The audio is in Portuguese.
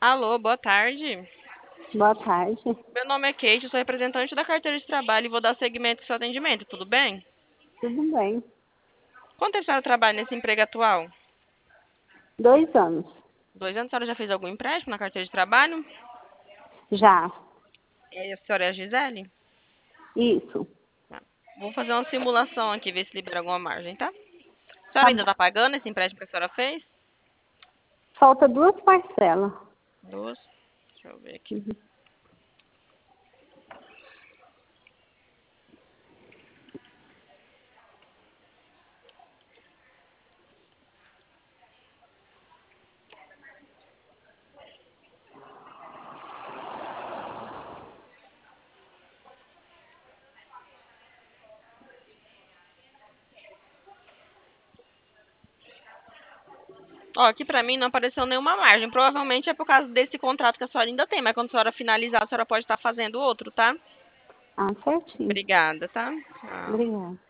Alô, boa tarde. Boa tarde. Meu nome é Kate, eu sou representante da carteira de trabalho e vou dar seguimento ao seu atendimento, tudo bem? Tudo bem? Quanto tempo a senhora trabalha nesse emprego atual? 2 anos. 2 anos, a senhora já fez algum empréstimo na carteira de trabalho? Já. E a senhora é a Gisele? Isso. Tá. Vou fazer uma simulação aqui, ver se libera alguma margem, tá? A senhora Tá ainda bom. está pagando esse empréstimo que a senhora fez? Falta 2 parcelas. Duas. Deixa eu ver aqui. Uhum. Ó, aqui pra mim não apareceu nenhuma margem. Provavelmente é por causa desse contrato que a senhora ainda tem, mas quando a senhora finalizar, a senhora pode estar fazendo outro, tá? Ah, certinho. Obrigada, tá? Tchau. Obrigada.